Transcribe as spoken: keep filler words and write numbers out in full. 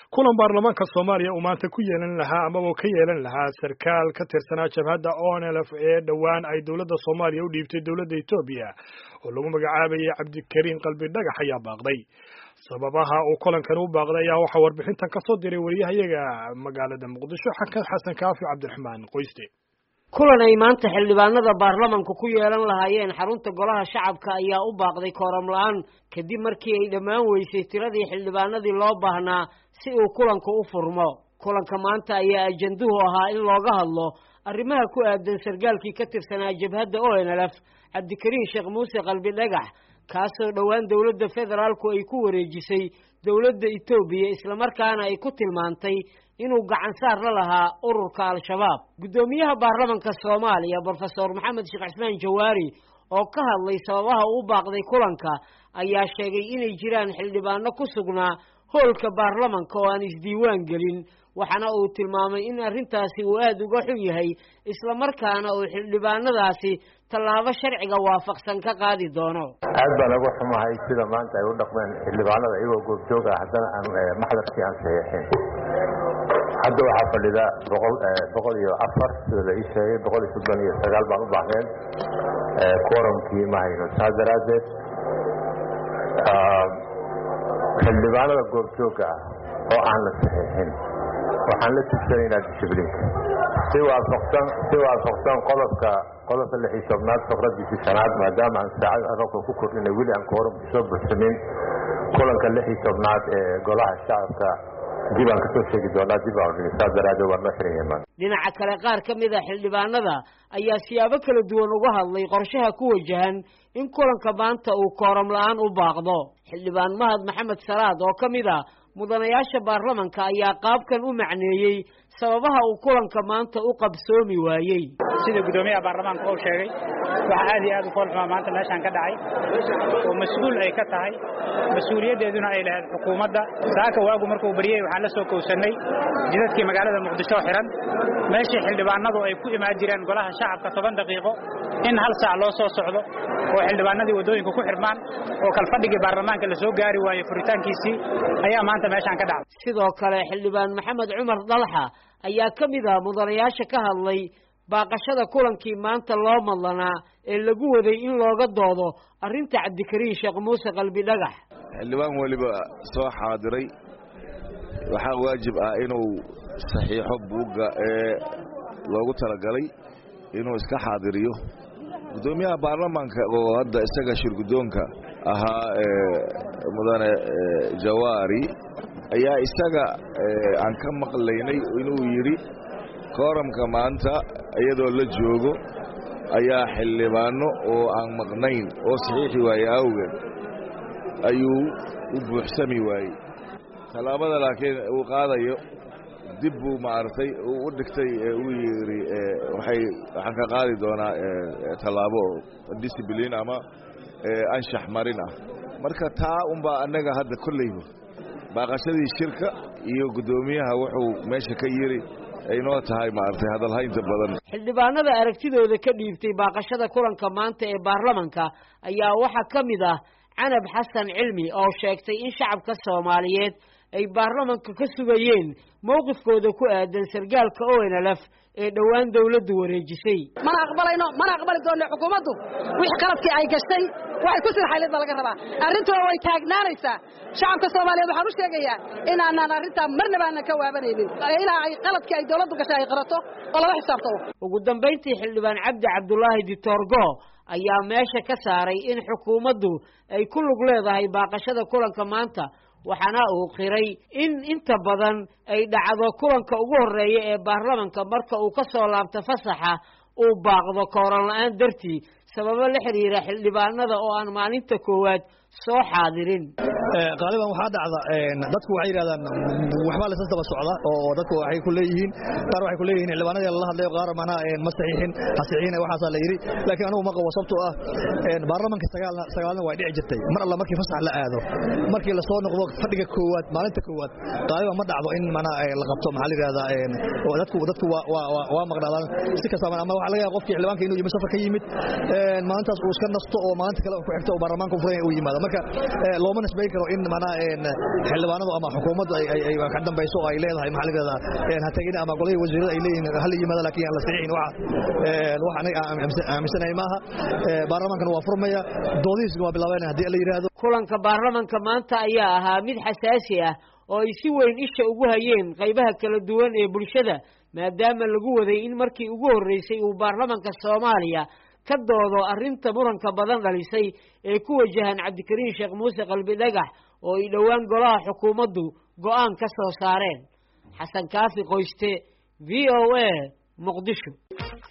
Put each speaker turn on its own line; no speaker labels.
kulan baarlamaanka Soomaaliya uu maanta ku yeelan lahaa ama uu ka yeelan lahaa sarkaal ka tirsanaa jabhadda O N L F ee dhawaan ay dowladda Soomaaliya u dhiibtay dowladda Itoobiya oo lagu magacaabayay Cabdikariin Qalbi Dhagax ayaa baaqday. sababaha uu kulankan u baaqday ayaa waxa warbixintan ka soo diray wariyahayaga magaalada Muqdisho Xasan Kaafi Cabdiraxmaan Qoyste.
kulan ay maanta xildhibaanada baarlamaanka ku yeelan lahaayeen xarunta golaha shacabka ayaa u baaqday kooram la'aan kadib markii ay dhammaan weysay tiradii xildhibaanadii loo baahnaa si uu kulanku u furmo. kulanka maanta ayaa ajanduhu ahaa in looga hadlo arrimaha ku aadan sargaalkii ka tirsanaa jabhadda O N L F Cabdikariin Sheekh Muuse Qalbi Dhagax kaasoo dhawaan dowladda federaalku ay ku wareejisay dowladda Itoobiya isla markaana ay ku tilmaantay inuu gacan saar la lahaa ururka al-shabaab. gudoomiyaha baarlamaanka Soomaaliya Professor Maxamed Sheekh Cismaan Jawaari oo ka hadlay sababaha uu baaqday kulanka ayaa sheegay inay jiraan xildhibaano ku sugnaa hoolka baarlamaanka oo aan isdiiwaan gelin waxaana uu tilmaamay in arrintaasi uu aad uga xun yahay isla markaana uu xildhibaanadaasi tallaabo sharciga waafaqsan ka qaadi doono.
aad baan uga xumahay sida maanta ay u dhaqmeen xildhibaanada iyagoo goobjoog ah haddana aan maxdarkii aan saxiixin. hadda waxaa fadhida boqol iyo afar sida la ii sheegay boqol iyo soddon iyo sagaal baan u baahneen quorumkii ma hayno saas daraaddeed xildhibaanada goobjooga ah oo aan la saxiixin waxaan la tigsanaynaa dishibliinka si waafaqsan si waafaqsan qodobka qodobka lix iyo tobnaad faqradiisii shanaad maadaama aan saacad arabka ku kordhinay weli aan quorumka soo buuxsamin kulanka lix iyo tobnaad ee golaha shacabka dib aan kasoo sheegi doonaa dib aan saas daraaddeed waan la xirinaymaa.
dhinaca kale qaar ka mid a xildhibaanada ayaa siyaabo kala duwan uga hadlay qorshaha ku wajahan in kulanka maanta uu kooram la'aan u baaqdo. xildhibaan Mahad Maxamed Salaad oo ka mid ah mudanayaasha baarlamaanka ayaa qaabkan u macneeyey sababaha uu kulanka maanta u qabsoomi waayey.
sida gudoomiyaha baarlamaanka uu sheegay waxa aad iyo aad u fool xumaa maanta meeshan ka dhacay oo mas'uul ay ka tahay mas'uuliyadeeduna ay lahayd xukuumadda. saaka waagu markuu bariyay waxaan la soo kowsanay jidadkii magaalada Muqdisho xiran meeshii xildhibaanadu ay ku imaan jireen golaha shacabka toban daqiiqo in hal saac loo soo socdo oo xildhibaanadii wadooyinka ku xirmaan oo kalfadhigii baarlamaanka la soo gaari waayay furitaankiisii ayaa maanta meeshan ka dhacay.
sidoo kale xildhibaan Maxamed Cumar Dalxa ayaa ka mid ah mudanayaasha ka hadlay baaqashada kulankii maanta loo madlanaa ee lagu waday in looga doodo arrinta Cabdikariin Sheekh Muuse Qalbi Dhagax.
xildhibaan waliba soo xaadiray waxaa waajib ah inuu saxiixo buugga ee loogu talagalay inuu iska xaadiriyo. gudoomiyaha baarlamaanka oo hadda isaga shirgudoonka ahaa mudane Jawaari ayaa isaga aan ka maqlaynay inuu yiri kooramka maanta iyadoo la joogo ayaa xildhibaano oo aan maqnayn oo saxiixi waayay awgeed ayuu u buuxsami waayey. talaabada laakiin uu qaadayo dib buu maartay uu u dhigtay uu yiri waxay waxaan ka qaadi doonaa talaabo discipline ama anshax marin ah. marka taa unba anaga hadda kullayba baaqashadii shirka iyo gudoomiyaha wuxuu meesha ka yiri ay noo tahay maartay hadal haynta badan.
xildhibaanada aragtidooda ka dhiibtay baaqashada kulanka maanta ee baarlamaanka ayaa waxa ka mid ah Canab Xasan Cilmi oo sheegtay in shacabka Soomaaliyeed ay baarlamaanka ka sugayeen mowqifkooda ku aadan sargaalka O N L F ee dhawaan dawladdu wareejisay.
mana aqbalayno mana aqbali doono xukuumaddu wixii qaladkii ay gashay waxay ku sirxaylid baa laga rabaa arrintooda way taagnaanaysaa. shacabka Soomaaliyeed waxaan u sheegayaa in aanan arrinta marnaba aan ka waabanaynin ilaa ay qaladkii ay dawladdu gashay ay qarato oo laga xisaabtamo.
ugu dambeyntii xildhibaan Cabdi Cabdullaahi Ditorgo ayaa meesha ka saaray in xukuumaddu ay ku lug leedahay baaqashada kulanka maanta waxaana uu qiray in inta badan ay dhacdo kulanka ugu horeeya ee baarlamaanka marka uu ka soo laabto fasaxa uu baaqdo kooran la'aan dartii sababo la xiriira xildhibaanada oo aan maalinta koowaad soo xaadirin.
qaaliban waxa dhacda dadku waxay yiraahdaan waxba la soo socda oo dadku waxay ku leeyihiin qaar waxay ku leeyihiin xildhibaanada la hadlay qaar mana ma saxiixin hasiixin waxa la yiri laakiin anigu ma qabo sababtoo ah baarlamaanka sagaal sagaalna way dhici jirtay mar alla markii fasax la aado markii la soo noqdo fadhiga koowaad maalinta koowaad qaaliban ma dhacdo in mana la qabto maxaa la yiraahdaa oo dadku dadku waa waa maqnaadaan si kasta ama waxa laga yaabaa qofkii xildhibaanka inuu yimid safar ka yimid maalintaas uu iska nasto oo maalinta kale ku xigto baarlamaanka furay uu yimaado marka looma nisbay karo in mana xildhibaanadu ama xukuumaddu ay ay ka dambayso ay leedahay maxalligeeda een ha tagin ama golay wasiirada ay leeyihiin hal yimaada laakiin la saxiixin waxa een waxa anaga aaminsanay maaha baarlamaankan waa furmaya doodiisku waa bilaabanaya hadii la yiraahdo
kulanka baarlamaanka maanta ayaa ahaa mid xasaasi ah oo ay si weyn isha ugu hayeen qaybaha kala duwan ee bulshada maadaama lagu waday in markii ugu horeysay uu baarlamaanka Soomaaliya ka doodo arrinta muranka badan dhalisay ee ku wajahan Cabdikariin Sheekh Muuse Qalbi Dhagax oo ay dhawaan golaha xukuumaddu go'aan ka soo saareen. Xasan Kaafi Qoyste, V O A, Muqdisho.